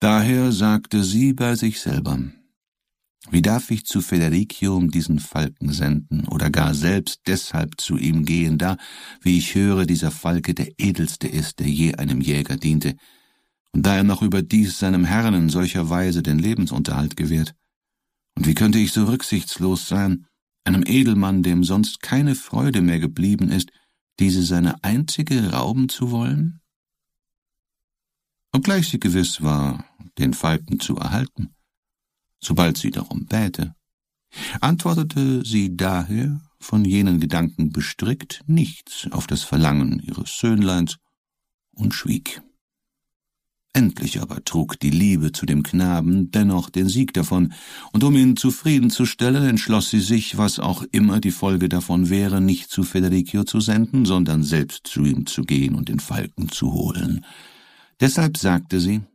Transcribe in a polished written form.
Daher sagte sie bei sich selber: Wie darf ich zu Federicio um diesen Falken senden oder gar selbst deshalb zu ihm gehen, da, wie ich höre, dieser Falke der edelste ist, der je einem Jäger diente, und da er noch überdies seinem Herrn in solcher Weise den Lebensunterhalt gewährt? Und wie könnte ich so rücksichtslos sein, einem Edelmann, dem sonst keine Freude mehr geblieben ist, diese seine einzige rauben zu wollen? Obgleich sie gewiss war, den Falken zu erhalten, sobald sie darum bäte, antwortete sie daher, von jenen Gedanken bestrickt, nichts auf das Verlangen ihres Söhnleins und schwieg. Endlich aber trug die Liebe zu dem Knaben dennoch den Sieg davon, und um ihn zufriedenzustellen, entschloss sie sich, was auch immer die Folge davon wäre, nicht zu Federicio zu senden, sondern selbst zu ihm zu gehen und den Falken zu holen. Deshalb sagte sie: